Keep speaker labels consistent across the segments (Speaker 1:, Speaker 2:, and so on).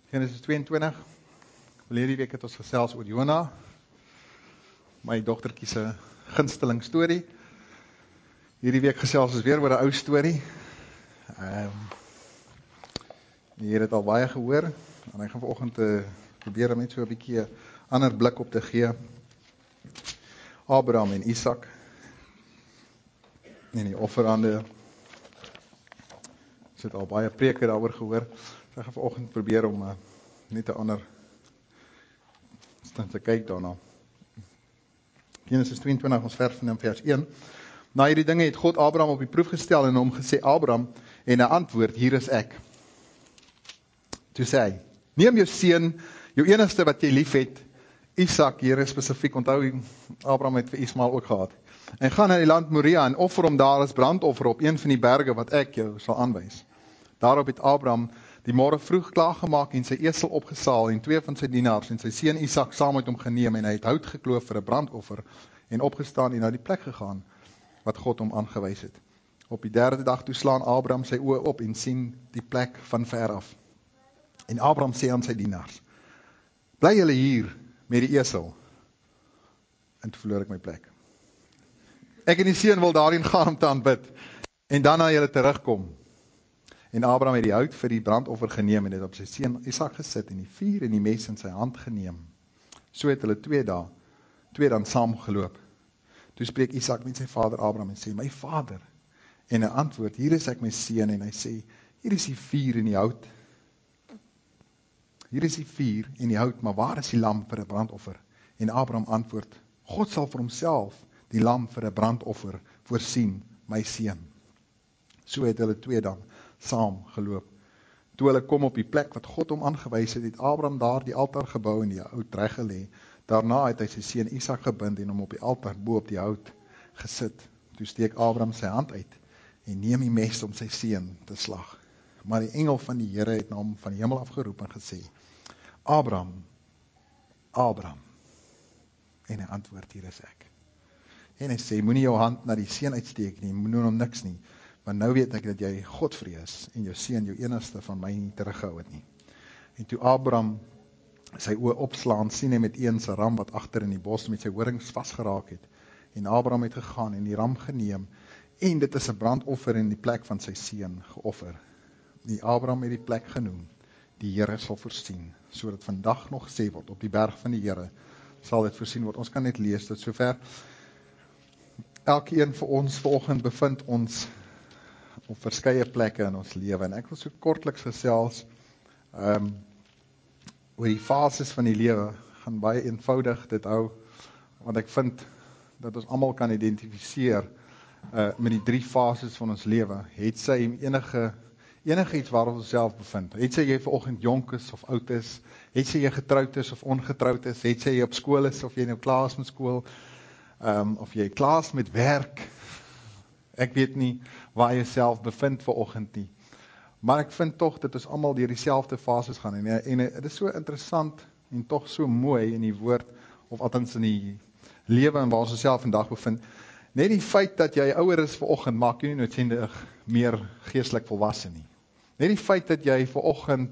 Speaker 1: Genesis 22. Verlede week het ons gesels oor Jona, my dogtertjie se gunsteling storie. Hierdie week gesels ons weer oor 'n ou storie. Die Here het al baie gehoor, en ek gaan vanoggend probeer om net so 'n bietjie 'n ander blik op te gee. Abraham en Isak, en die offerande. Ons het al baie preke daaroor gehoor. Ek gaan vanoggend probeer om net 'n ander stand te kyk daarna. Genesis 22, ons vers 1. Na hierdie dinge het God Abraham op die proef gestel en hom gesê, Abraham, en hy antwoord, hier is ek. Toe sê hy, neem jou seun, jou enigste wat jy lief het, Isak, hier is spesifiek, onthou, Abraham het vir Ismael ook gehad, en gaan na die land Moria en offer hom daar as brandoffer op een van die berge wat ek jou sal aanwys. Daarop het Abraham die môre vroeg klaargemaak en sy esel opgesaal en 2 van sy dienaars en sy seun Isak saam met hom geneem en hy het hout gekloof vir 'n brandoffer en opgestaan en na die plek gegaan wat God hom aangewys het. Op die 3de dag toe slaan Abraham sy oë op en sien die plek van ver af. En Abraham sê aan sy dienaars, bly julle hier met die esel. En toe verloor ek my plek. Ek en die seun wil daarin gaan om te aanbid en dan na julle terugkom. En Abraham het die hout vir die brandoffer geneem en het op sy seun Isak gesit en die vuur en die mes in sy hand geneem. So het hulle 2 dan saam geloop. Toe spreek Isak met sy vader Abraham en sê, my vader. En hy antwoord, hier is ek my seun, en hy sê, hier is die vuur en die hout. Hier is die vuur en die hout, maar waar is die lam vir 'n brandoffer? En Abraham antwoord, God sal vir homself die lam vir 'n brandoffer voorsien, my seun. So het hulle 2 dan saam geloop. Toe hulle kom op die plek wat God hom aangewys het, het Abraham daar die altaar gebou en die hout reg gelê. Daarna het hy sy seun Isak gebind en hom op die altaar bo op die hout gesit. Toe steek Abraham sy hand uit en neem die mes om sy seun te slag. Maar die engel van die Here het na hom van die hemel afgeroep en gesê, Abraham, Abraham. En hy antwoord, hier is ek. En hy sê, moenie jou hand na die seun uitsteek nie, moenie hom niks nie, want nou weet ek dat jy God vrees en jou seun, jou enigste van my nie teruggehou het nie. En toe Abraham sy oë opslaan, sien hy met een se ram wat agter in die bos met sy horings vasgeraak het. En Abraham het gegaan en die ram geneem en dit is 'n brandoffer in die plek van sy seun geoffer. Die Abraham het die plek genoem, die Here sal voorsien, sodat vandag nog gesê word, op die berg van die Here sal dit voorsien word. Ons kan net lees tot sover. Elkeen vir ons vanoggend bevind ons op verskeie plekke in ons lewe, en ek wil so kortliks gesels oor die fases van die lewe, gaan baie eenvoudig dit hou, want ek vind dat ons almal kan identifiseer met die 3 fases van ons lewe. Het sy enige iets waar ons onsself bevind, het sy jy vanoggend jonk is of oud is, het sy jy getroud is of ongetroud is, het sy jy op skool is of jy nou klaar is met skool, of jy klaar is met werk, ek weet nie waar jy self bevind vanoggend nie, maar ek vind tog dat ons almal deur dieselfde fases gaan, en dit is so interessant en tog so mooi in die woord, of althans in die lewe en waar ons onsself vandag bevind. Net die feit dat jy ouer is vanoggend maak jy nie noodwendig meer geestelik volwasse nie. Net die feit dat jy vanoggend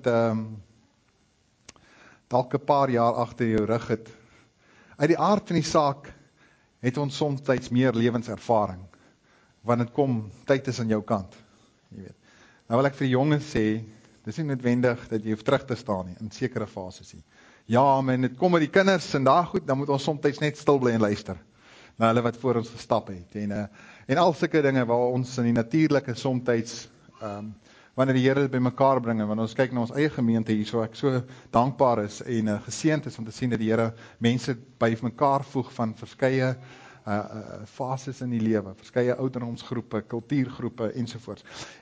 Speaker 1: dalk 'n paar jaar agter jou rug het. Uit die aard van die saak het ons soms meer lewenservaring, want dit kom, tyd is aan jou kant. Jy weet. Nou wil ek vir die jonges sê, dis nie noodwendig dat jy hoef terug te staan nie, in sekere fases nie. Ja, men dit kom met die kinders en daar goed, dan moet ons soms net stil bly en luister na hulle wat voor ons gestap het. En al sulke dinge waar ons in die natuurlike soms wanneer die Here dit by mekaar bring, en wanneer ons kyk na ons eie gemeente hier, so ek so dankbaar is en geseënd is om te sien dat die Here mense by mekaar voeg van verskeie fases in die lewe, verskeie ouderdomsgroepe, kultuurgroepe ensovoorts.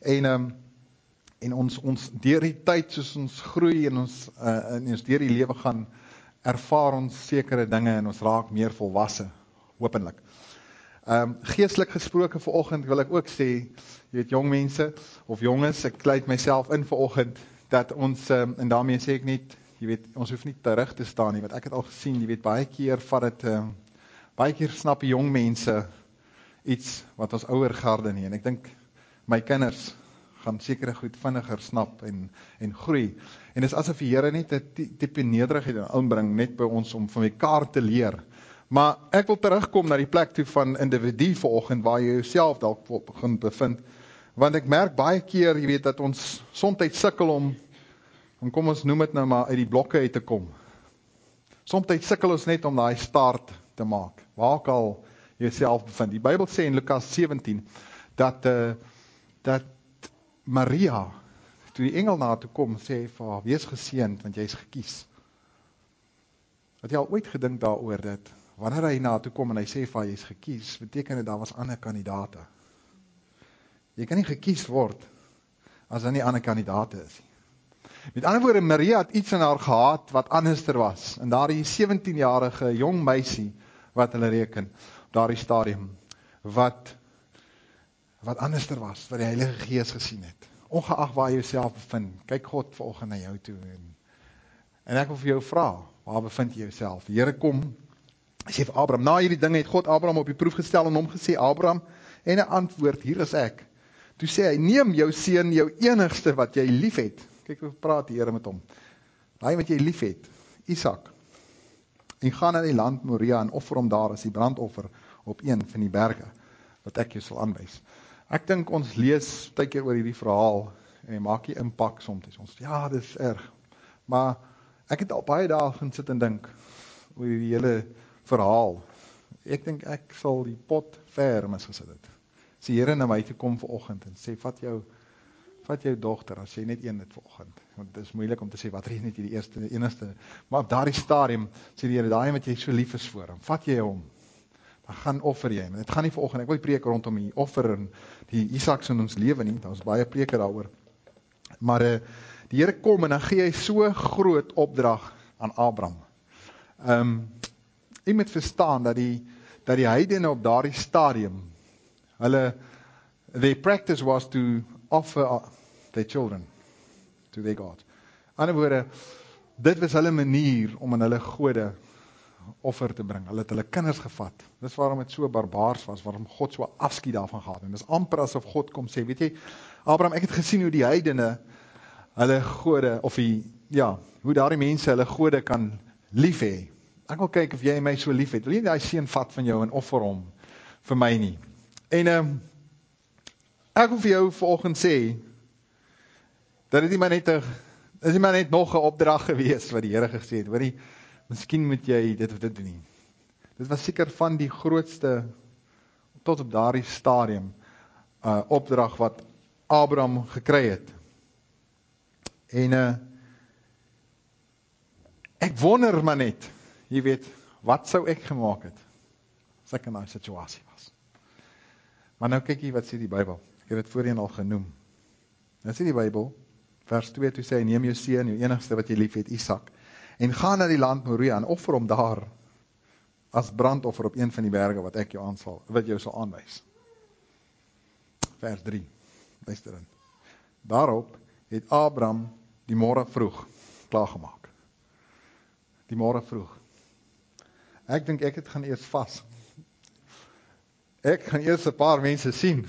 Speaker 1: En ons deur die tyd, soos ons groei en ons deur die lewe gaan, ervaar ons sekere dinge en ons raak meer volwasse, hopelik. Geestelik gesproke vanoggend wil ek ook sê, jy weet, jong mense, of jonges, ek sluit myself in vanoggend, dat ons, en daarmee sê ek net, jy weet, ons hoef nie terug te staan nie, want ek het al gesien, jy weet, baie keer snap die jong mense iets wat ons ouer garde nie, en ek dink, my kinders gaan sekere goed vinniger snap en groei. En dit is asof die Here net 'n tipe nederigheid inbring, net by ons om van mekaar te leer. Maar ek wil terugkom na die plek toe van individu vanoggend, waar jy jouself dalk begin bevind, want ek merk baie keer, jy weet, dat ons soms sukkel om kom ons noem dit nou maar, uit die blokke uit te kom. Soms sukkel ons net om daai start te maak, waar ook al jouself bevind. Die Bybel sê in Lukas 17, dat Maria, toe die engel na haar toe kom, sê vir haar, wees geseënd, want jy is gekies. Het jy al ooit gedink daaroor, dat wanneer hy na haar toe kom en hy sê vir haar, jy is gekies, beteken dit daar was ander kandidate. Jy kan nie gekies word, as daar nie ander kandidate is. Met ander woorde, Maria het iets in haar gehad, wat anderster was, en daar die 17-jarige jong meisie, wat hulle reken, op daardie stadium, wat anderster was, wat die Heilige Gees gesien het. Ongeag waar jy jouself bevind, kyk God vanoggend na jou toe, en ek wil vir jou vra, waar bevind jy jouself? Die Here kom, sê vir Abraham, na hierdie ding het God Abraham op die proef gestel, en hom gesê, Abraham, en hy antwoord, hier is ek. Toe sê hy, neem jou seun, jou enigste wat jy lief het. Kyk, hoe praat die Here met hom. Daai wat jy lief het, Isak. En gaan na die land Moria en offer hom daar as die brandoffer op een van die berge, wat ek jou sal aanwys. Ek dink ons lees baie keer oor hierdie verhaal, en maak die impak soms. Ons, ja, dit is erg. Maar ek het al baie dae gaan sit en dink, oor die hele verhaal. Ek dink ek sal die pot ver misgesit het. As die Here na my toe kom vanoggend en sê, vat jou dogter, as jy net een het vanoggend. Want dit is moeilik om te sê, wat is net die enigste. Maar op daardie stadium, sê die Here, daai wat jy so lief is voor hom, vat jy hom. Dan gaan offer jy. Maar dit gaan nie vanoggend, ek wil preek rondom die offer en die Isaks in ons lewe nie, daar is baie preke daaroor. Maar die Here kom en dan gee hy so groot opdrag aan Abraham. Jy moet verstaan dat die heidene op daardie stadium, their practice was to offer their children to their God. Ander woorde, dit was hulle manier om aan hulle gode offer te bring. Hulle het hulle kinders gevat. Dis waarom het so barbaars was, waarom God so afskeid daarvan gehad. En dis amper asof God kom sê, weet jy, Abraham, ek het gesien hoe die heidene hulle gode, of hoe daardie mense hulle gode kan lief hê. Ek wil kyk of jy my so lief het. Wil jy die seun vat van jou en offer hom vir my nie? En ek wil vir jou vanoggend sê, dat dit nie maar net nog 'n opdrag gewees wat die Here gesê het, hoorie, miskien moet jy dit of dit doen nie. Dit was seker van die grootste, tot op daardie stadium, opdrag wat Abraham gekry het. En ek wonder maar net, jy weet, wat sou ek gemaak het, as ek in daai situasie was. Maar nou kyk jy, wat sê die Bybel? Ek het dit voorheen al genoem. Nou sê die Bybel, vers 2, toe sê hy, neem jou seun, jou enigste wat jy lief het, Isak, en ga na die land Moria, en offer hom daar, as brandoffer op een van die berge, wat jou sal aanwys. Vers 3, luister in. Daarop het Abraham die môre vroeg klaargemaak. Die môre vroeg. Ek dink ek het gaan eers vas. Ek gaan eers 'n paar mense sien.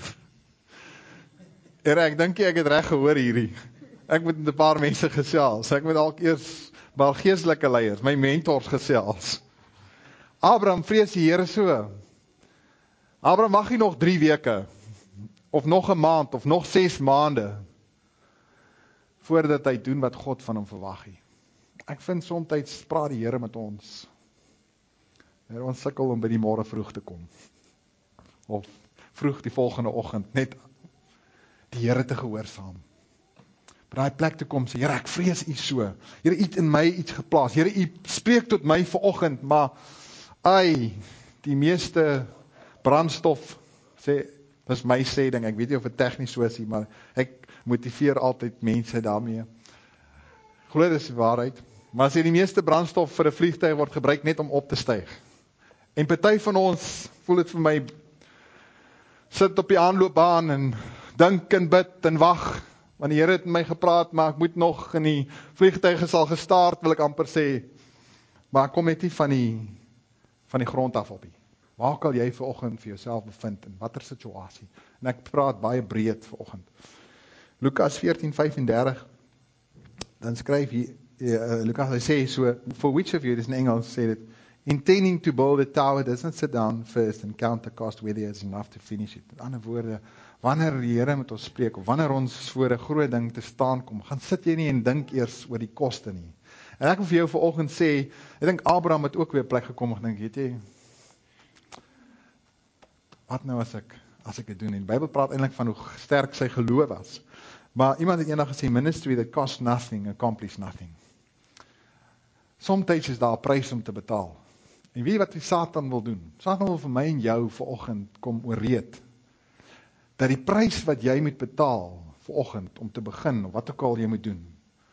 Speaker 1: Ek dink ek het reg gehoor hierdie. Ek moet met 'n paar mense gesels. Ek moet dalk eers by geestelike leiers, my mentors gesels. Abraham vrees die Here so. Abraham mag nie nog 3 weke, of nog 'n maand, of nog 6 maande, voordat hy doen wat God van hom verwag nie. Ek vind soms praat die Here met ons. Ons sukkel om by die môre vroeg te kom. Of vroeg die volgende oggend, net die Here te gehoorsaam. By daai plek te kom, sê, Here, ek vrees U so. Here, U het in my iets geplaas. Here, U spreek tot my vanoggend, maar die meeste brandstof, dis my sêding, ek weet nie of dit tegnies so is nie, maar ek motiveer altyd mense daarmee. Glo dis die waarheid, maar as die meeste brandstof vir 'n vliegtuig word gebruik net om op te styg. En party van ons, voel dit vir my, sit op die aanloopbaan en dink en bid en wag, want die Here het met my gepraat, maar ek moet nog in die vliegtuig is al gestart, wil ek amper sê, maar ek kom net nie van die grond af op nie. Waar kan jy vanoggend vir jouself bevind, in watter situasie? En ek praat baie breed vanoggend. Lukas 14:35, dan skryf hy, Lucas, hy sê so, for which of you, dis in Engels, sê dit, intending to build a tower doesn't sit down first and count the cost whether it's enough to finish it. Met ander woorde, wanneer die Here met ons spreek, of wanneer ons voor 'n groot ding te staan kom, gaan sit jy nie en dink eers oor die koste nie. En ek wil vir jou vanoggend sê, ek dink Abraham het ook weer plek gekom en dink, weet jy, wat nou as ek dit doen? En die Bybel praat eintlik van hoe sterk sy geloof was. Maar iemand het eendag gesê, ministry that costs nothing, accomplish nothing. Somtyds is daar 'n prys om te betaal. En weet jy wat die Satan wil doen? Satan wil vir my en jou vanoggend kom oorreed, dat die prys wat jy moet betaal vanoggend om te begin, of wat ook al jy moet doen,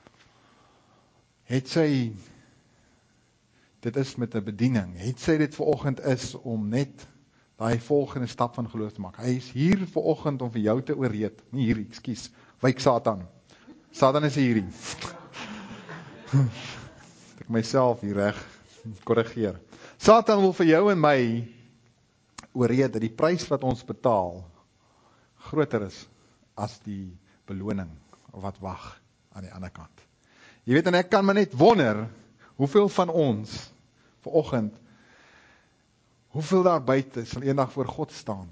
Speaker 1: het sy, dit is met 'n bediening, het sy dit vanoggend is om net daai volgende stap van geloof te maak. Hy is hier vanoggend om vir jou te oorreed, nie hier, ekskuus, wyk Satan. Satan is hierdie. Ek myself hier reg korrigeer. Satan wil vir jou en my oorreed dat die prys wat ons betaal groter is as die beloning wat wag aan die ander kant. Jy weet, en ek kan maar net wonder hoeveel van ons vanoggend, hoeveel daar buite sal eendag voor God staan,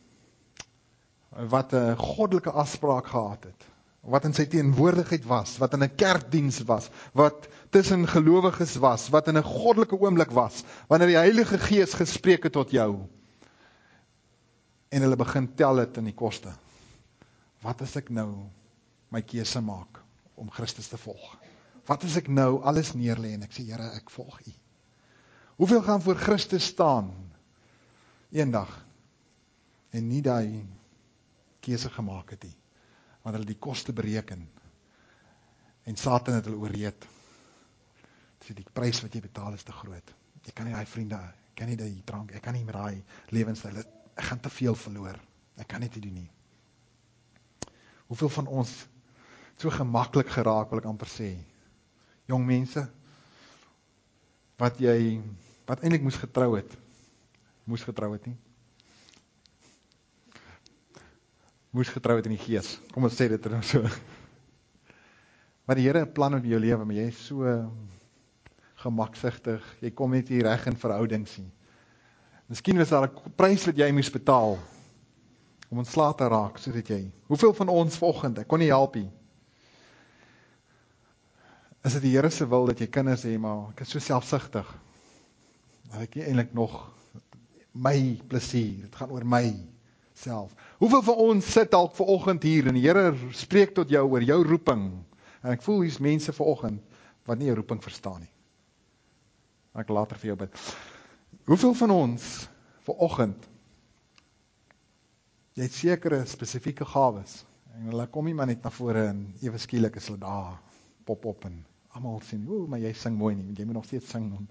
Speaker 1: wat 'n goddelike afspraak gehad het, wat in sy teenwoordigheid was, wat in 'n kerkdiens was, wat tussen gelowiges was, wat in 'n goddelike oomblik was, wanneer die Heilige Gees gespreek het tot jou, en hulle begin tel het in die koste. Wat as ek nou my keuse maak om Christus te volg? Wat as ek nou alles neerlê en ek sê, Here, ek volg U? Hoeveel gaan voor Christus staan eendag en nie daai keuse gemaak het nie, want hulle die koste bereken en Satan het hulle oorreed. Sê die prys wat jy betaal is te groot. Jy kan nie daai vriende, ek kan nie die drank, ek kan nie met daai lewenstyl, ek gaan te veel verloor. Ek kan dit nie doen nie. Hoeveel van ons so gemaklik geraak, wil ek amper sê, jong mense, wat eintlik moes getrou het nie, moes getrou het in die gees, kom ons sê dit nou so, maar die Here 'n plan op jou lewe, maar jy is so gemaksigtig, jy kom net hier reg in verhoudings nie. Miskien was daar 'n prys wat jy moes betaal, om ontslae te raak, sodat jy, hoeveel van ons vanoggend, ek kon nie help nie, is dit die Here se wil, dat jy kinders hê, maar ek is so selfsugtig, dat ek nie eintlik nog, my plesier, het gaan oor my self. Hoeveel van ons sit dalk vanoggend hier, en die Here spreek tot jou oor jou roeping, en ek voel hier's mense vanoggend, wat nie jou roeping verstaan nie. Ek later vir jou bid. Hoeveel van ons vanoggend, jy het sekere spesifieke gawes, en hulle kom nie maar net na vore, en ewe skielik is hulle daar, pop op, en almal sê, maar jy sing mooi nie, want jy moet nog steeds sing.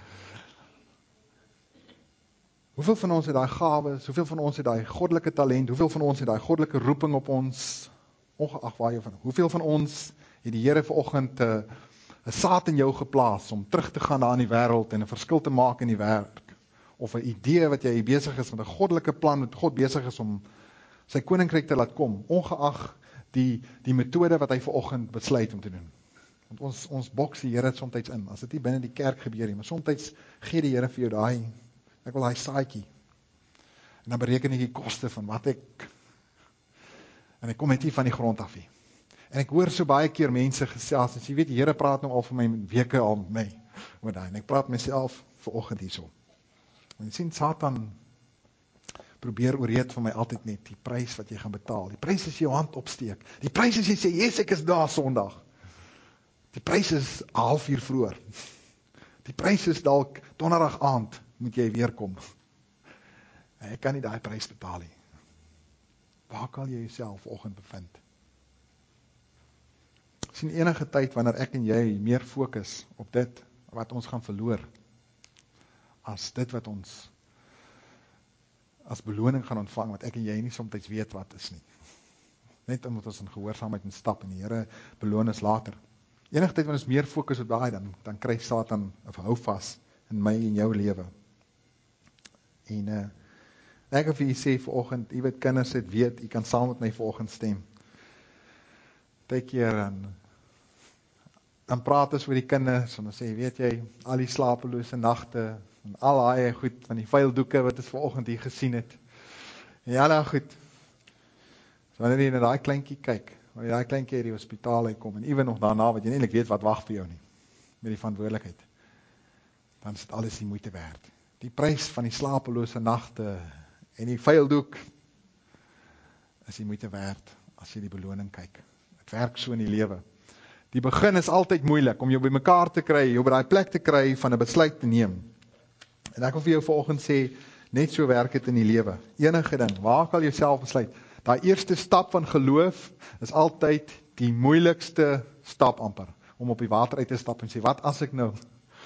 Speaker 1: Hoeveel van ons het daai gawes, hoeveel van ons het daai goddelike talent, hoeveel van ons het daai goddelike roeping op ons, ongeag waar jy van, hoeveel van ons het die Here vanoggend 'n saad in jou geplaas, om terug te gaan daar in die wêreld, en 'n verskil te maak in die werk, of 'n idee wat jy besig is, met 'n goddelike plan, wat God besig is om sy koninkryk te laat kom, ongeag die metode wat hy vanoggend besluit om te doen. Want ons boks die Here soms in, as dit nie binne die kerk gebeur nie, maar soms gee die Here vir jou daai, ek wil daai saadjie, en dan bereken ek die koste van wat en ek kom net nie van die grond af nie. En ek hoor so baie keer mense gesels, en jy weet, die Here praat nou al vir my weke al met my, oor daai, en ek praat myself vanoggend hierso. En jy sien, Satan probeer oorreed van my altyd net, die prys wat jy gaan betaal, die prys is jou hand opsteek, die prys is jy sê, yes, ek is daar Sondag, die prys is 1/2 uur vroeër, die prys is dalk donderdag aand, moet jy weer kom, en ek kan nie daai prys betaal nie. Waar kan jy jouself vanoggend bevind? Sien, enige tyd wanneer ek en jy meer fokus op dit wat ons gaan verloor, as dit wat ons as beloning gaan ontvang, wat ek en jy nie soms weet wat is nie. Net omdat ons in gehoorsaamheid moet stap, en die Here beloon ons later. Enige tyd wanneer ons meer fokus op daai, dan kry Satan 'n hou vas in my en jou lewe. En ek wil vir julle sê vanoggend, jy weet, kinders het weet, jy kan saam met my vanoggend stem. Partykeer dan praat ons oor die kinders, en dan sê, weet jy, al die slapelose nagte, en al daai goed, van die vuildoeke, wat ons vanoggend hier gesien het, en ja, nou goed, so wanneer jy na daai kleintjie kyk, wanneer daai kleintjie uit die hospitaal uitkom, en ewen nog daarna, wat jy nie eintlik weet wat wag vir jou nie, met die verantwoordelikheid, dan is dit alles die moeite werd. Die prys van die slapelose nagte, en die vuildoek, is die moeite werd, as jy die beloning kyk. Het werk so in die lewe. Die begin is altyd moeilik, om jou by mekaar te kry, jou by daai plek te kry, van 'n besluit te neem. En ek wil vir jou vanoggend sê, net so werk het in die lewe. Enige ding, waar kan jy self besluit? Daai eerste stap van geloof, is altyd die moeilikste stap amper, om op die water uit te stap en sê, wat as ek nou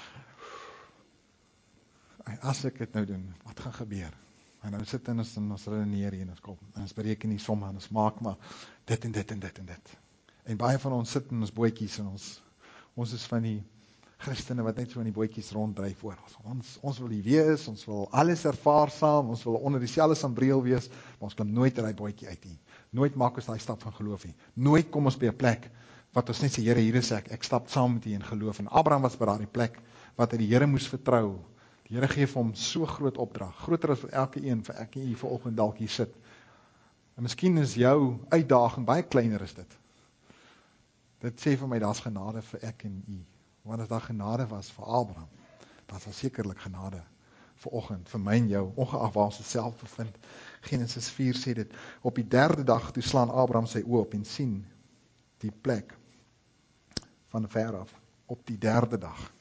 Speaker 1: dit nou doen, wat gaan gebeur? En nou sit ons redeneer hier in ons kop, en ons bereken die somme, en ons maak maar dit en dit en dit en dit. En baie van ons sit in ons bootjies, en ons is van die Christene wat net so in die bootjies ronddryf voor. Ons wil die wees, ons wil alles ervaar saam, ons wil onder dieselfde sambreel wees, maar ons klim nooit uit die bootjie uit nie. Nooit maak ons daai stap van geloof nie. Nooit kom ons by 'n plek, wat ons net sê, Here, hier is ek stap saam met U in geloof. En Abraham was by daardie plek, wat hy die Here moes vertrou. Die Here gee vir hom so groot opdrag, groter as vir elke een, vir ek en u vanoggend dalk hier sit. En miskien is jou uitdaging baie kleiner as dit. Dit sê vir my, daar's genade vir ek en u. Want as daar genade was vir Abraham, dan is daar sekerlik genade vanoggend, vir my en jou, ongeag waar ons self bevind. Genesis 4 sê dit, op die 3de dag, toe slaan Abraham sy oë op en sien die plek van ver af, op die 3de dag.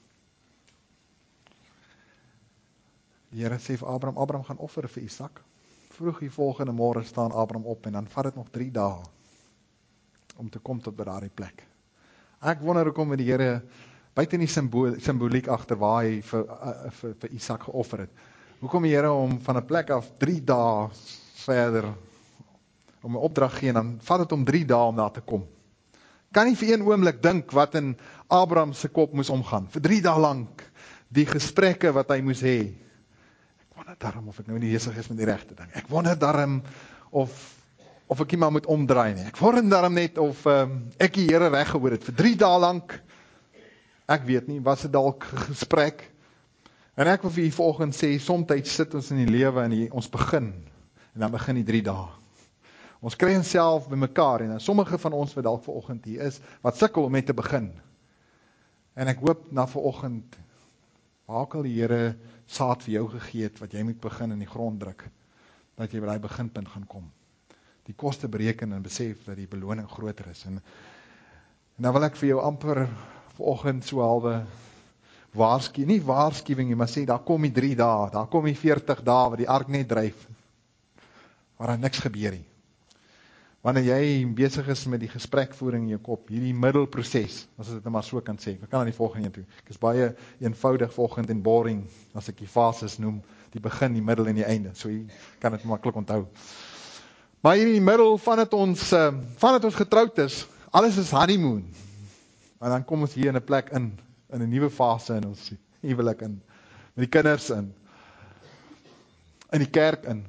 Speaker 1: Die Here sê vir Abraham gaan offer vir Isak. Vroeg die volgende môre staan Abraham op, en dan vat dit nog 3 dae, om te kom tot by daardie plek. Ek wonder hoekom die Here, buiten die symboliek agter waar hy vir Isak geoffer het, hoekom die Here hom van 'n plek af 3 dae verder, om 'n opdrag gee, en dan vat dit om 3 dae om daar te kom. Kan nie vir een oomblik dink wat in Abraham se kop moes omgaan, vir 3 dae lank, die gesprekke wat hy moes hê. Ek wonder daarom of ek nou nie besig is met die regte ding. Ek wonder daarom of ek iemand moet omdraai nie. Ek wonder daarom net of ek die Here reg gehoor het vir 3 dae lank. Ek weet nie, was dit dalk gesprek? En ek wil vir u vanoggend sê, soms sit ons in die lewe en ons begin, en dan begin die 3 dae. Ons kry onsself by mekaar, en sommige van ons wat dalk vanoggend hier is, wat sukkel om met te begin. En ek hoop na vanoggend, waar kan die Here saad vir jou gegee het, wat jy moet begin in die grond druk, dat jy by daai beginpunt gaan kom. Die koste bereken en besef dat die beloning groter is. En dan wil ek vir jou amper vanoggend so halwe nie waarskuwing nie, maar sê, daar kom die 3 dae, daar kom die 40 dae, wat die ark net dryf, waar daar niks gebeur nie. Wanneer jy besig is met die gesprekvoering in jou kop, hierdie middelproses, as ek dit maar so kan sê, ek kan aan die volgende een toe, ek is baie eenvoudig volgend en boring, as ek die fases noem, die begin, die middel en die einde, so jy kan dit maklik onthou. Maar hier in die middel, van het ons getrouwd is, alles is honeymoon, en dan kom ons hier in 'n plek in 'n nuwe fase in ons huwelik in, met die kinders in die kerk in.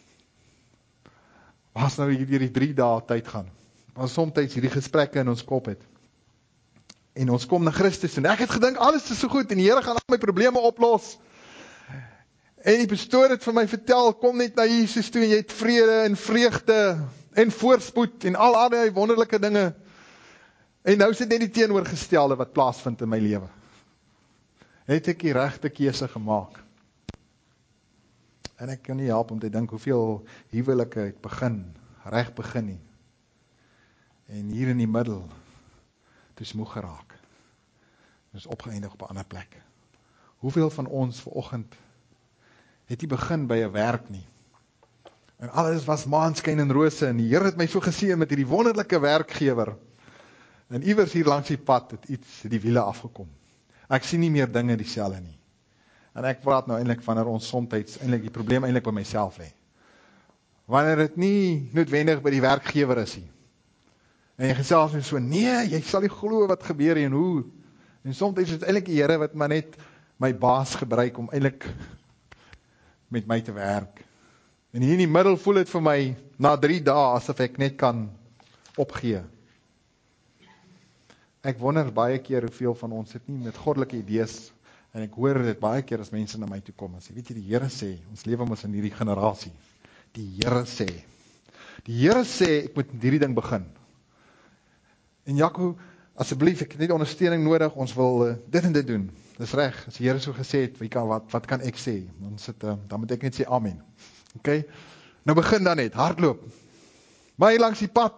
Speaker 1: Waar nou hier die 3 dae tyd gaan, waar soms hierdie gesprekke in ons kop het, en ons kom na Christus, en ek het gedink, alles is so goed, en die Here gaan al my probleme oplos, en die pastoor het vir my vertel, kom net na Jesus toe, en jy het vrede, en vreugde, en voorspoed, en al die wonderlike dinge, en nou is dit net die teenoorgestelde wat plaasvind in my lewe. Het ek die regte keuse gemaak? En ek kan nie help om te dink hoeveel huwelike het reg begin nie. En hier in die middel, het is moeg geraak. Het is opgeëindig op 'n ander plek. Hoeveel van ons vanoggend het nie begin by 'n werk nie. En alles was maanskyn en rose, en die Here het my so geseën met hierdie wonderlike werkgewer. En iewers hier langs die pad het die wiele afgekom. Ek sien nie meer dinge dieselfde nie. En ek praat nou eintlik wanneer ons soms eintlik die probleem eintlik by myself lê. Wanneer dit nie noodwendig by die werkgewer is nie. En jy gesels net so, nee, jy sal nie glo wat gebeur en hoe. En soms is dit eintlik die Here wat maar net my baas gebruik om eintlik met my te werk. En hier in die middel voel dit vir my na 3 dae asof ek net kan opgee. Ek wonder baie keer hoeveel van ons het nie met goddelike idees, en ek hoor dit baie keer as mense na my toe kom, en sê, weet jy, die Here sê, ons lewe mos in hierdie generasie, die Here sê, ek moet met hierdie ding begin, en Jaco, asseblief, ek het net ondersteuning nodig, ons wil dit en dit doen, dis reg, as die Here so gesê het, wat kan ek sê, dan moet ek net sê amen, ok, nou begin dan net, hardloop, maar hier langs die pad,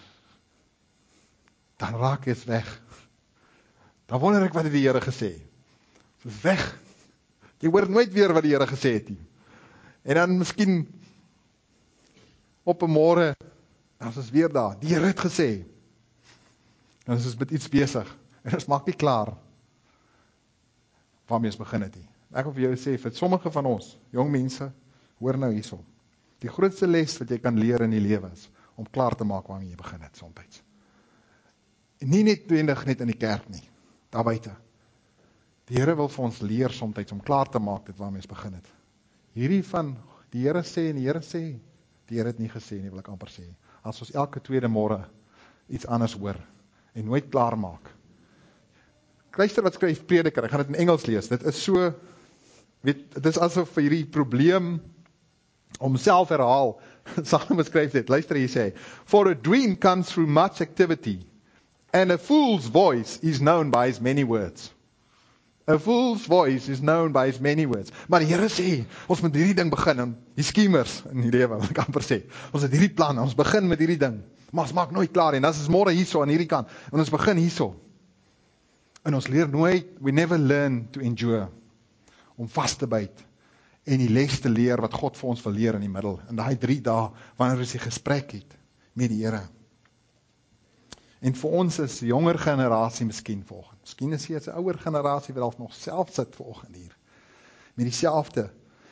Speaker 1: dan raak jy weg, dan wonder ek wat het die Here gesê, dit is weg, jy hoor nooit weer wat die Here gesê het nie, en dan miskien, op 'n môre, dan is ons weer daar, die Here het gesê, dan is ons met iets besig, en ons maak nie klaar, waarmee ons begin het nie. Ek wil vir jou sê, vir sommige van ons, jong mense, hoor nou hierso, die grootste les wat jy kan leer in die lewe is, om klaar te maak waarmee jy begin het, soms. En nie net net in die kerk nie, daar buite. Die Here wil vir ons leer soms om klaar te maak dit waarmee ons begin het. Hierdie van, die Here sê en die Here sê, die Here het nie gesê nie, wil ek amper sê. As ons elke tweede môre iets anders hoor, en nooit klaar maak. Luister wat skryf Prediker, ek gaan dit in Engels lees, dit is so, dit is asof vir hierdie probleem, om self herhaal, Salome skryf dit, luister hier sê, for a dream comes through much activity, and a fool's voice is known by his many words. A fool's voice is known by his many words. Maar die Here sê, ons moet hierdie ding begin, en die schemers in die lewe, wat ek amper sê, ons het hierdie plan, ons begin met hierdie ding, maar ons maak nooit klaar, en as is môre hierso, aan hierdie kant, en ons begin hierso, en ons leer nooit, we never learn to endure, om vast te byt, en die les te leer, wat God vir ons wil leer in die middel, in die 3 dae, wanneer ons die gesprek het, met die Here. En vir ons is die jonger generasie miskien volgend. Miskien is hier 'n ouer generasie wat nog self sit volgend hier. Met dieselfde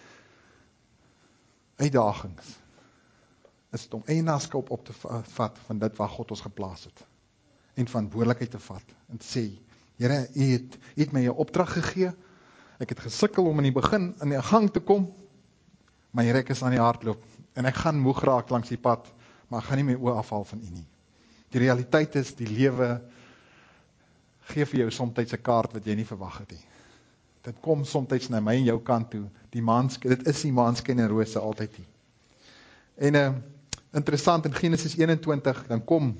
Speaker 1: uitdagings. Is dit om eienaarskap op te vat van dit waar God ons geplaas het. En verantwoordelikheid te vat. En te sê, Here, U het my 'n opdrag gegee. Ek het gesukkel om in die begin in die gang te kom. Maar Here, ek is aan die hardloop. En ek gaan moeg raak langs die pad. Maar ek gaan nie my oë afhaal van U nie. Die realiteit is, die lewe gee vir jou soms 'n kaart wat jy nie verwag het nie. Dit kom soms na my en jou kant toe. Dit is die maanskyn en rose altyd nie. En interessant, in Genesis 21, dan kom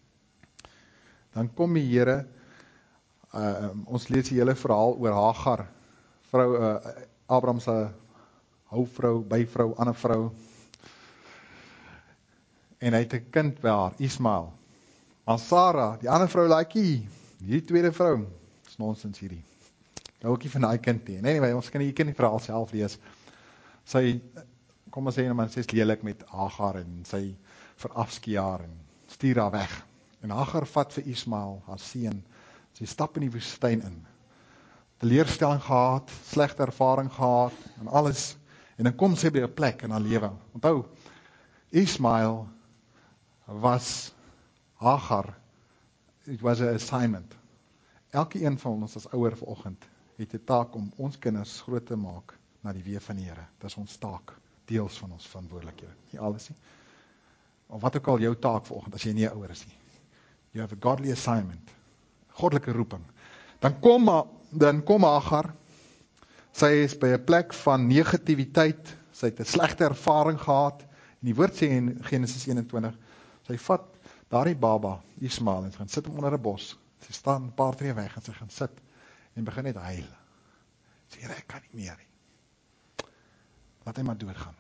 Speaker 1: die Here, ons lees die hele verhaal oor Hagar, Abraham se houvrou, byvrou, ander vrou, en hy het 'n kind by haar, Ismael. Maar Sarah, die ander vrou, die tweede vrou, is nonsens hierdie. Nou ook nie van die kind nie. Anyway, ons kan die verhaal self lees. Sy, kom ons sê, maar sy is lelik met Hagar, en sy verafskie haar, en stuur haar weg. En Hagar vat vir Ismael, haar seun, sy stap in die woestyn in. Teleurstelling gehad, slegte ervaring gehad, en alles, en dan kom sy by 'n plek in haar lewe. Onthou, Ismael was Hagar, it was an assignment. Elke een van ons as ouer vanoggend het 'n taak om ons kinders groot te maak na die weë van die Here. Dit is ons taak, deels van ons verantwoordelikhede. Nie alles nie. Of wat ook al jou taak vanoggend, as jy nie 'n ouer is nie. You have a godly assignment, goddelike roeping. Dan kom Hagar, sy is by 'n plek van negativiteit, sy het 'n slegte ervaring gehad, en die woord sê in Genesis 21, sy vat daardie baba, Ismael, en sy gaan sit hom onder 'n bos, sy staan 'n paar tree weg, en sy gaan sit, en begin net huil, sê, Here, ek kan nie meer nie, laat hy maar doodgaan,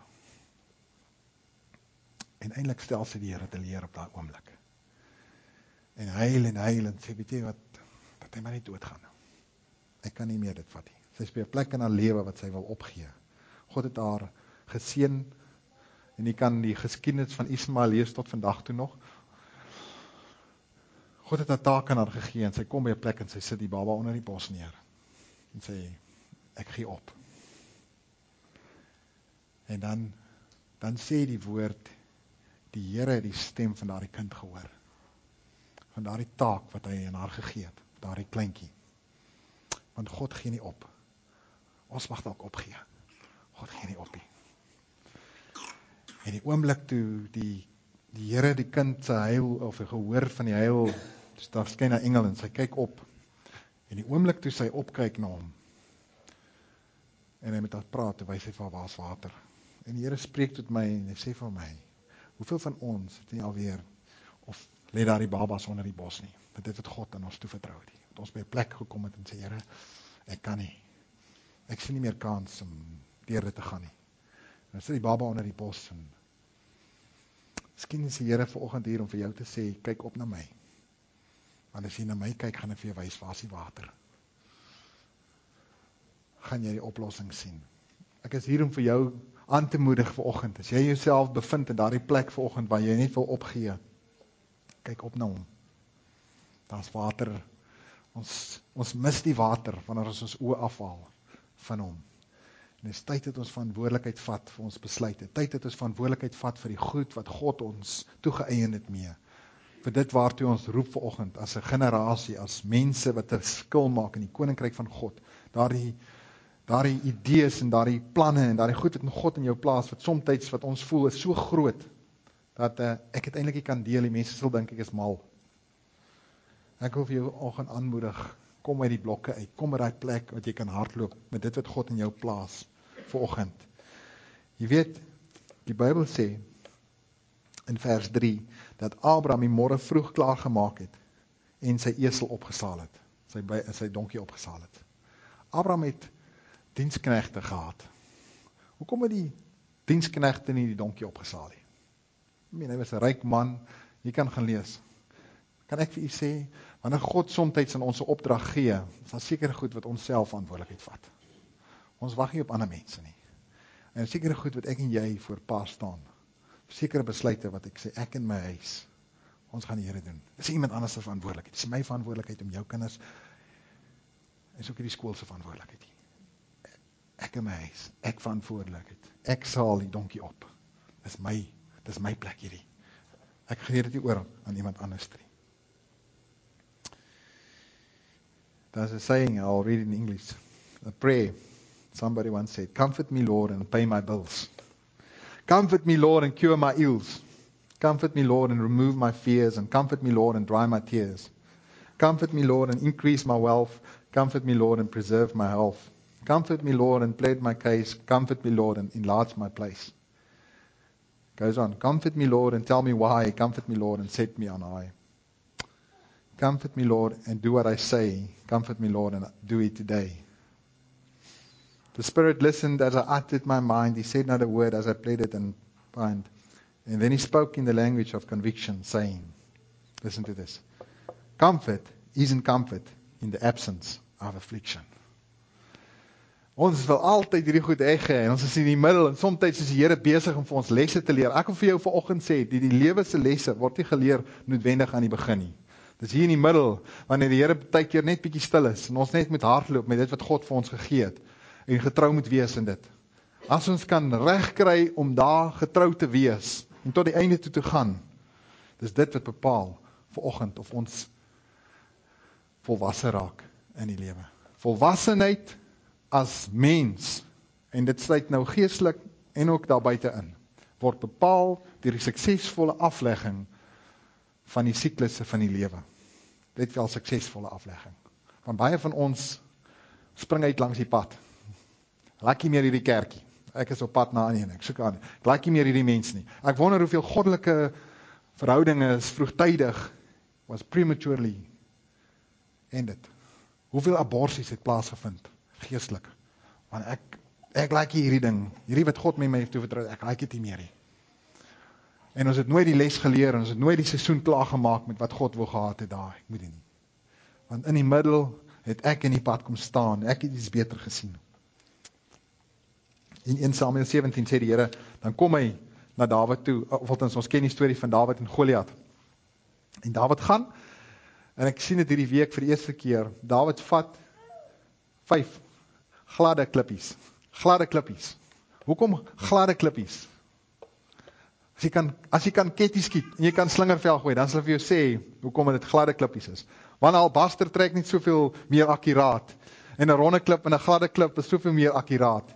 Speaker 1: en eintlik stel sy die Here te leer op daai oomblik, en huil, en sê, weet jy wat, dat hy maar nie doodgaan, ek kan nie meer dit vat nie, sy is by 'n plek in haar lewe wat sy wil opgee, God het haar geseën, en jy kan die geskiedenis van Ismael lees tot vandag toe nog, God het 'n taak aan haar gegee, en sy kom by 'n plek, en sy sit die baba onder die bos neer, en sê, ek gee op, en dan sê die woord, die Here het die stem van daardie kind gehoor, van daardie taak wat hy aan haar gegee het, daardie kleintjie, want God gee nie op, ons mag dalk opgee, God gee nie op nie, en die oomblik toe die Here die kind se huil, of die gehoor van die huil, Dus daar skyn 'n engel en sy kyk op. En die oomblik toe sy opkyk na hom, en hy met haar praat, toe wys hy vir haar, waar's water. En die Here spreek tot my, en hy sê vir my, hoeveel van ons het nie alweer, of lê daar die babas onder die bos nie, met dit wat God aan ons toevertrou het. Dat ons by 'n plek gekom het en sê, Here, ek kan nie. Ek sien nie meer kans om deur dit te gaan nie. En sit die baba onder die bos, en miskien is die Here vanoggend hier om vir jou te sê, kyk op na my. Want as jy na my kyk, gaan ek vir jou wys, waar is die water? Gaan jy die oplossing sien. Ek is hier om vir jou aan te moedig vanoggend. As jy jouself bevind in daardie plek vanoggend waar jy net wil opgee, kyk op na hom. Daar's water. Ons mis die water wanneer ons oë afhaal van hom. En dis tyd dat ons verantwoordelikheid vat vir ons besluite. Tyd dat ons verantwoordelikheid vat vir die goed wat God ons toegeëien het mee. Vir dit waartoe ons roep vanoggend as 'n generasie, as mense wat 'n verskil maak in die koninkryk van God. Daardie idees en daardie planne en daardie goed wat God in jou plaas, wat somtyds wat ons voel is so groot, dat ek het eintlik nie kan deel, die mense sal dink ek is mal. Ek wil vir jou oggend aanmoedig, kom uit die blokke uit, kom uit die plek wat jy kan hardloop, met dit wat God in jou plaas, vanoggend. Jy weet, die Bybel sê, in vers 3, dat Abraham die môre vroeg klaar gemaak het, en sy esel opgesaal het, sy donkie opgesaal het. Abraham het diensknegte gehad. Hoekom het die diensknegte nie die donkie opgesaal nie? Hy was 'n ryk man, jy kan gaan lees. Kan ek vir u sê, wanneer God somtyds aan ons 'n opdrag gee, is daar sekere goed wat ons self verantwoordelikheid vat. Ons wag nie op ander mense nie. En sekere goed wat ek en jy voor Pa staan, sekere besluite wat ek sê, ek in my huis, ons gaan die Here doen. Dis iemand anders se verantwoordelikheid. Dis my verantwoordelikheid om jou kinders, en is ook die skool se verantwoordelikheid. Ek in my huis, ek verantwoordelikheid. Ek saal die donkie op. Dis my plek hierdie. Ek gee dit nie oor aan iemand anders nie. There's a saying, I'll read it in English. A prayer. Somebody once said, comfort me, Lord, and pay my bills. Comfort me, Lord, and cure my ills. Comfort me, Lord, and remove my fears. And comfort me, Lord, and dry my tears. Comfort me, Lord, and increase my wealth. Comfort me, Lord, and preserve my health. Comfort me, Lord, and plead my case. Comfort me, Lord, and enlarge my place. Goes on. Comfort me, Lord, and tell me why. Comfort me, Lord, and set me on high. Comfort me, Lord, and do what I say. Comfort me, Lord, and do it today. The Spirit listened as I uttered my mind. He said not a word as I pleaded and whined. And then he spoke in the language of conviction, saying, listen to this. Comfort isn't comfort in the absence of affliction. Ons wil altyd hierdie goed hê, en ons is in die middel, en soms is die Here besig om vir ons lesse te leer. Ek wil vir jou vanoggend sê, die lewe se lesse word nie geleer noodwendig aan die begin nie. Dis hier in die middel, wanneer die Here baie keer net bietjie stil is, en ons net moet hardloop met dit wat God vir ons gegee het, en getrou moet wees in dit. As ons kan regkry om daar getrou te wees, en tot die einde toe te gaan, dis dit wat bepaal vanoggend of ons volwasse raak in die lewe. Volwassenheid as mens, en dit sluit nou geestelik en ook daar buite in, word bepaal deur die suksesvolle aflegging van die siklusse van die lewe. Dit wel suksesvolle aflegging. Want baie van ons spring uit langs die pad. Laat nie meer hierdie kerkie. Ek is op pad na aan, ek soek aan. Ek laat nie meer hierdie mens nie. Ek wonder hoeveel goddelike verhoudinge is vroegtydig, was prematurely ended. Hoeveel aborsies het plaasgevind, geestelik. Want ek laat hierdie ding, hierdie wat God met my heeft toevertrou, ek laat dit nie meer nie. En ons het nooit die les geleer, en ons het nooit die seisoen klaargemaak met wat God wil gehad het daar, ek moet dit nie. Want in die middel het ek in die pad kom staan, ek het iets beter gesien. In 1 Samuel 17 sê die Here, dan kom hy na Dawid toe, of althans ons ken die storie van Dawid en Goliat. En Dawid gaan, en ek sien dit hierdie week vir die eerste keer, Dawid vat 5 gladde klippies. Gladde klippies. Hoekom gladde klippies? As jy kan ketty skiet, en jy kan slingervel gooi, dan sal ek vir jou sê, hoekom dit gladde klippies is. Want albaster trek net soveel meer akkuraat, en 'n ronde klip en 'n gladde klip is soveel meer akkuraat.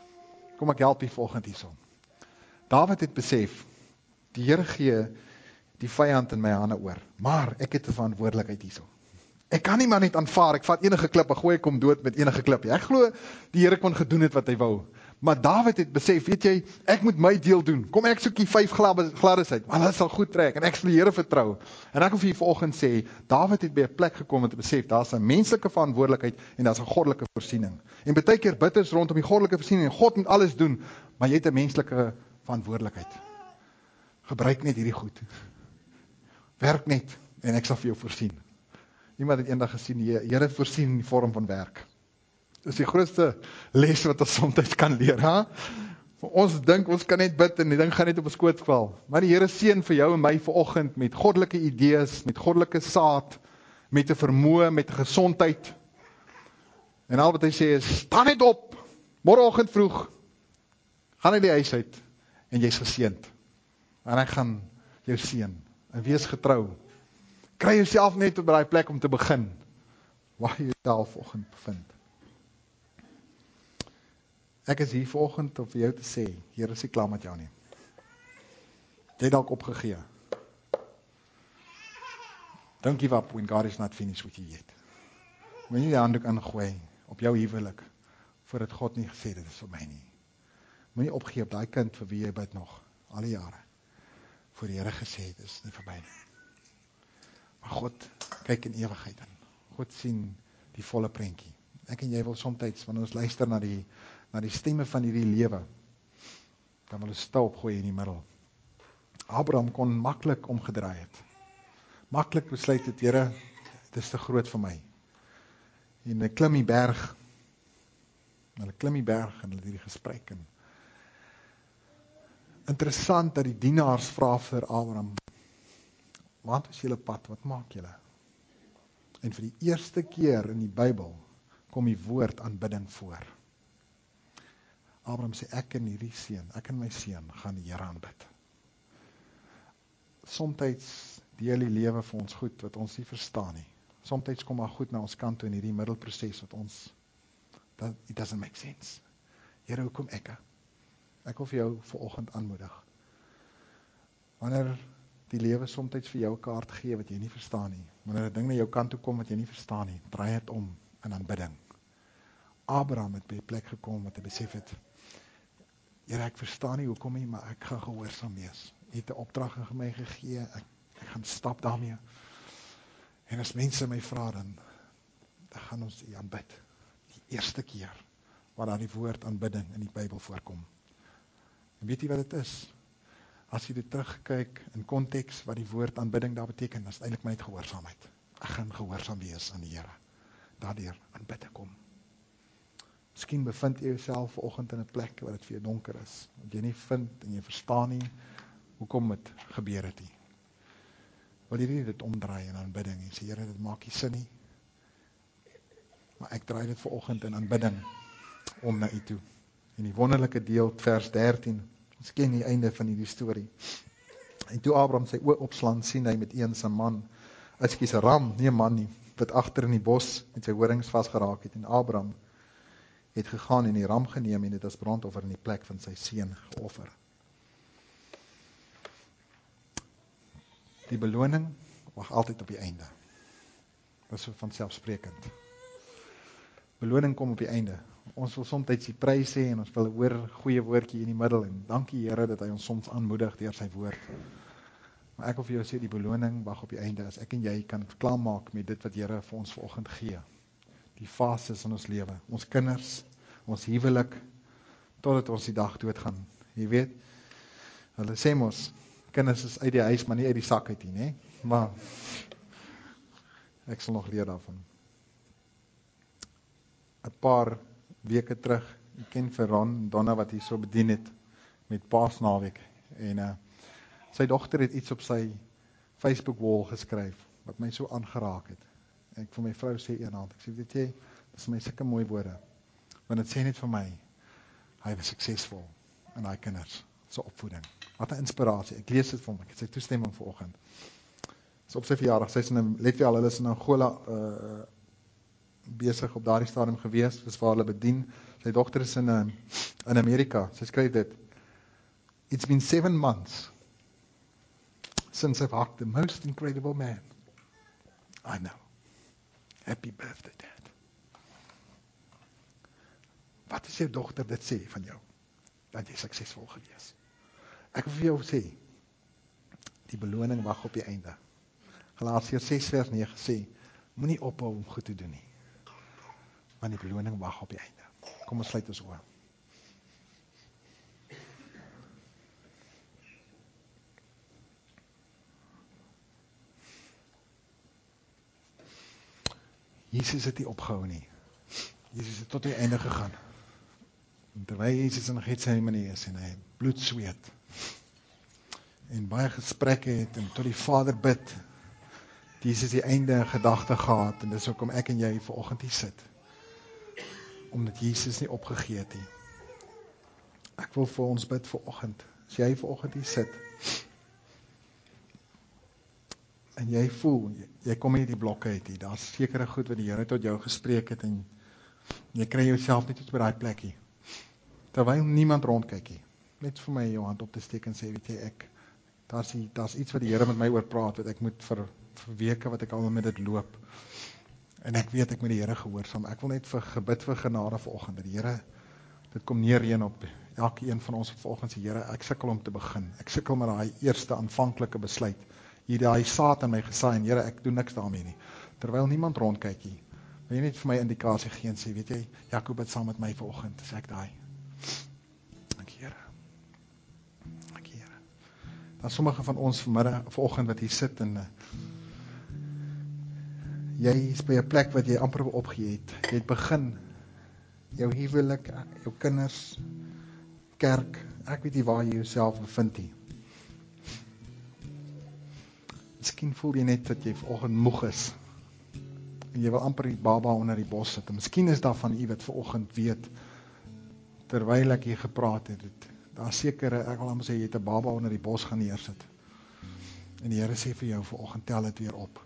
Speaker 1: Kom ek help jy volgend hierson. Dawid het besef, die Here gee die vyand in my hande oor. Maar ek het 'n verantwoordelikheid hierso. Ek kan nie maar net aanvaar, ek vat enige klip, ek gooi ek hom dood met enige klip. Ek glo die Here kon gedoen het wat hy wou. Maar Dawid het besef, weet jy, ek moet my deel doen. Kom ek soek die 5 gladdes uit, maar hulle sal goed trek en ek sal die Here vertrou. En ek wil vir vanoggend sê, Dawid het by 'n plek gekom om te besef, daar's 'n menslike verantwoordelikheid en daar's 'n goddelike voorsiening. En baie keer bid ons rondom die goddelike voorsiening en God moet alles doen, maar jy het 'n menslike verantwoordelikheid. Gebruik net hierdie goed. Werk net en ek sal vir jou voorsien. Iemand het eendag gesien, die Here voorsien in die vorm van werk. Dis die grootste les wat ons soms kan leer, ha? Ons dink ons kan net bid en die ding gaan net op ons skoot val. Maar die Here seën vir jou en my vanoggend met goddelike idees, met goddelike saad, met 'n vermoë, met 'n gesondheid. En al wat hy sê is, staan net op, môreoggend vroeg, gaan uit die huis uit en jy's geseënd. En ek gaan jou seën en wees getrou. Kry jouself net op daai plek om te begin, waar jy jouself vanoggend bevind. Ek is hier vanoggend om vir jou te sê, Here is nie klaar met jou nie. Jy het dalk opgegee. Don't give up when God is not finished with you yet. Moenie die handdoek ingooi op jou huwelik, voordat God nie gesê dit is vir my nie. Moenie opgee op daai kind vir wie jy bid nog, al die jare, voor die Here gesê het, is nie verby nie. Maar God kyk in ewigheid in. God sien die volle prentjie. Ek en jy wil soms, wanneer ons luister na die stemme van hierdie lewe, dan wil ons stil opgooi in die middel. Abraham kon maklik omgedraai het. Maklik besluit het, Here, dit is te groot vir my. En hulle klim die berg, en hulle het hierdie gesprek. En interessant dat die dienaars vra vir Abraham, wat is julle pad, wat maak julle? En vir die eerste keer in die Bybel, kom die woord aanbidding voor. Abraham sê, ek en my seun, gaan die Here aanbid. Somtyds deel die lewe vir ons goed, wat ons nie verstaan nie. Somtyds kom maar goed na ons kant toe in hierdie middelproses, wat ons, it doesn't make sense. Here, hoekom ek? Ek wil vir jou vanoggend aanmoedig. Wanneer die lewe somtyds vir jou 'n kaart gee wat jy nie verstaan nie, wanneer 'n ding na jou kant toe kom wat jy nie verstaan nie, draai dit om in aanbidding. Abraham het by 'n plek gekom wat hy besef het, Here, ek verstaan nie hoekom nie, maar ek gaan gehoorsaam wees. Jy het 'n opdrag aan my gegee, ek gaan stap daarmee. En as mense my vra, dan gaan ons U aanbid. Die eerste keer waar daar die woord aanbidding in die Bybel voorkom. En weet jy wat dit is? As jy dit terugkyk in konteks wat die woord aanbidding daar beteken, dan is eintlik maar net gehoorsaamheid. Ek gaan gehoorsaam wees aan die Here. Daardeur aanbid ek hom. Miskien bevind jy jouself vanoggend in 'n plek waar dit vir jou donker is, wat jy nie vind en jy verstaan nie hoekom dit gebeur het nie. Wil jy nie dit omdraai in aanbidding en sê, Here, dit maak nie sin nie, maar ek draai dit vanoggend in aanbidding om na U toe. En die wonderlike deel, vers 13, ons ken die einde van hierdie storie. En toe Abraham sy oë opslaan, sien hy met een ram, nie 'n man nie, wat agter in die bos met sy horings vasgeraak het. En Abraham het gegaan en die ram geneem en dit as brandoffer in die plek van sy seun geoffer. Die beloning wag altyd op die einde. Dit is so vanselfsprekend. Beloning kom op die einde. Ons wil soms die prys hê en ons wil hoor 'n goeie woordjie in die middel en dankie Here dat hy ons soms aanmoedig deur sy woord. Maar ek wil vir jou sê, die beloning wag op die einde, as ek en jy kan klaarmaak met dit wat Here vir ons vanoggend gee. Die fases in ons lewe, ons kinders, ons huwelik, totdat ons die dag doodgaan. Jy weet, hulle sê mos, kinders is uit die huis, maar nie uit die sak uit nie, né? Maar ek sal nog leer daarvan. 'n Paar weke terug, ek ken vir Donna wat hier so bedien het met Paasnaweek en sy dogter het iets op sy Facebook wall geskryf wat my so aangeraak het. En ek vir my vrou sê eendag, ek sê, weet jy, dis vir my sulke mooi woorde. Want dit sê net vir my, hy was suksesvol in daai kinders se opvoeding. Wat 'n inspirasie. Ek lees dit vir hom, ek het sy toestemming vanoggend. Dis op sy verjaardag, sy is let wel, hulle is in Angola besig op daardie stadium gewees, dis waar hulle bedien. Sy dogter is in Amerika. Sy skryf dit, It's been 7 months since I've hugged the most incredible man I know. Happy birthday, Dad. Wat as jou dogter dit sê van jou? Dat jy suksesvol gewees. Ek wil vir jou sê, die beloning wag op die einde. Galasiërs 6 vers 9 sê, moenie ophou om goed te doen nie. Want die beloning wag op die einde. Kom ons sluit ons oë. Jesus het nie opgehou nie. Jesus het tot die einde gegaan. En terwyl Jesus in Getsemane is en hy bloed sweet en baie gesprekke het en tot die Vader bid, Jesus die einde in gedagte gehad en dis hoekom ek en jy vanoggend hier sit. Omdat Jesus nie opgegee het nie. Ek wil vir ons bid vanoggend. As jy vanoggend hier sit en jy voel, jy kom nie die blokke uit nie, daar's sekere goed wat die Here tot jou gespreek het en jy kry jouself nie tot by daai plekkie. Terwyl niemand rondkyk nie. Net vir my jou hand op te steek en sê, weet jy, daar's iets wat die Here met my oor praat, wat ek moet vir weke wat ek al met dit loop. En ek weet ek moet die Here gehoorsaam. Ek wil net vir gebid vir genade vanoggend. Die Here, dit kom neerheen op elkeen van ons vanoggend sê, Here, ek sukkel om te begin. Ek sukkel met daai eerste aanvanklike besluit. Hier daai saad in my gesaai en Here, ek doen niks daarmee nie. Terwyl niemand rondkyk nie. Wil jy net vir my indikasie gee en sê, weet jy, Jakob bid saam met my vanoggend, sê ek daai. Dankie Here. Dankie Here. Dan sommige van ons vanoggend wat hier sit en jy is by 'n plek wat jy amper opgegee het. Jy het begin, jou huwelik, jou kinders, kerk, ek weet nie waar jy jouself bevind nie. Miskien voel jy net dat jy vanoggend moeg is, en jy wil amper die baba onder die bos sit, en miskien is daar van u wat vanoggend weet, terwyl ek hier gepraat het, daar sekere, ek wil amper sê, jy het 'n baba onder die bos gaan neersit, en die Here sê vir jou vanoggend, tel dit weer op.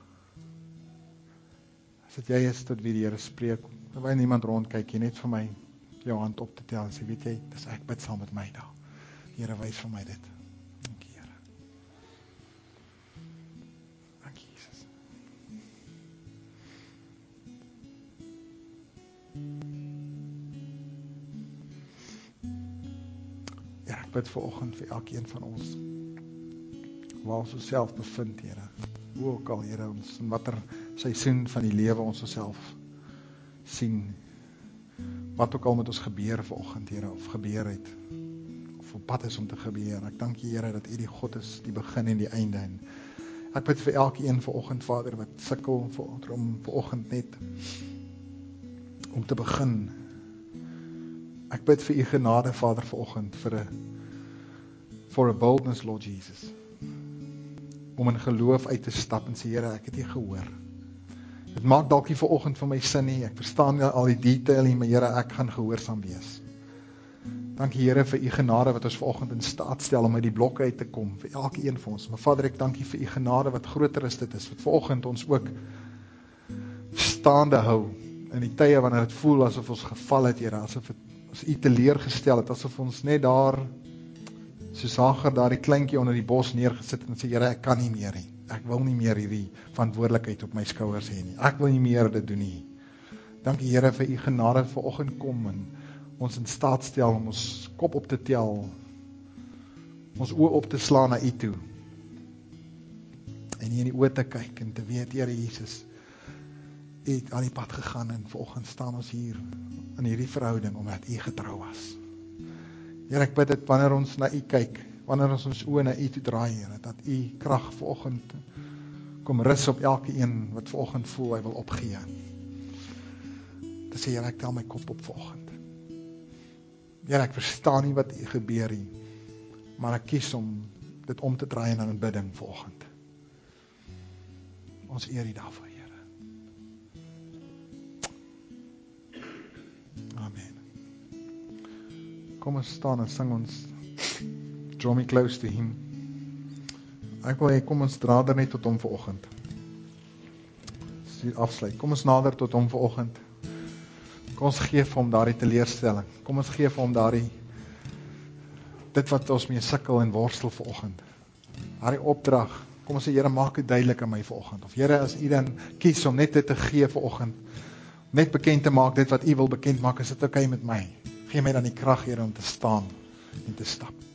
Speaker 1: As dit jy is tot wie die Here spreek, terwyl niemand rondkyk, jy net vir my jou hand op te tel, en sê, weet jy, dis ek bid saam met my daar. Here, wys vir my dit. Dankie Here. Dankie Jesus. Ja, ek bid vanoggend vir elkeen van ons, waar ons onsself bevind, Here. Hoe ook al, Here, ons in watter seisoen van die lewe ons onsself sien, wat ook al met ons gebeur vanoggend, Here, of gebeur het, of op pad is om te gebeur. Ek dank U, Here, dat U die God is, die begin en die einde. En ek bid vir elkeen vanoggend, Vader, wat sukkel om vanoggend net om te begin. Ek bid vir U genade, Vader, vanoggend for a boldness, Lord Jesus, om in geloof uit te stap en sê, Here, ek het U gehoor. Dit maak dalk nie vanoggend vir my sin nie, ek verstaan al die detail nie, maar Here, ek gaan gehoorsaam wees. Dankie Here vir U genade wat ons vanoggend in staat stel om uit die blokke uit te kom, vir elkeen van ons. Maar Vader, ek dank U vir U genade wat groter is dit is, wat vanoggend ons ook staande hou, in die tye wanneer het voel asof ons geval het, Here, asof ons U teleurgestel het, asof ons net daar, soos Hagar daar die kleintjie onder die bos neergesit en sê, Here, ek kan nie meer nie. Ek wil nie meer hierdie verantwoordelikheid op my skouers hê nie. Ek wil nie meer dit doen nie. Dankie Here vir U genade vanoggend kom en ons in staat stel om ons kop op te tel, ons oë op te slaan na U toe. En U in die oë te kyk en te weet, Here Jesus, U het aan die pad gegaan en vanoggend staan ons hier in hierdie verhouding omdat U getrou was. Here, ek bid dit wanneer ons na U kyk, wanneer ons oë na U toe draai, Here, dat U krag vanoggend kom rus op elke een wat vanoggend voel hy wil opgee. Dit sê, Here, ek tel my kop op vanoggend. Here, ek verstaan nie wat gebeur nie, maar ek kies om dit om te draai in 'n aanbidding vanoggend. Ons eer U daarvoor, Here. Amen. Kom ons staan en sing ons Draw Me Close to Him. Ek wil hê, kom ons nader net tot Hom vanoggend. Afsluit. Kom ons nader tot Hom vanoggend. Kom ons gee vir Hom daardie teleurstelling. Kom ons gee vir Hom daardie dit wat ons mee sukkel en worstel vanoggend. Daardie opdrag. Kom kom ons sê, Here, maak dit duidelik aan my vanoggend. Of Here, as U dan kies om net dit te gee vanoggend, net bekend te maak, dit wat U wil bekend maak, is dit oukei met my. Gee my dan die krag, Here, om te staan en te stap.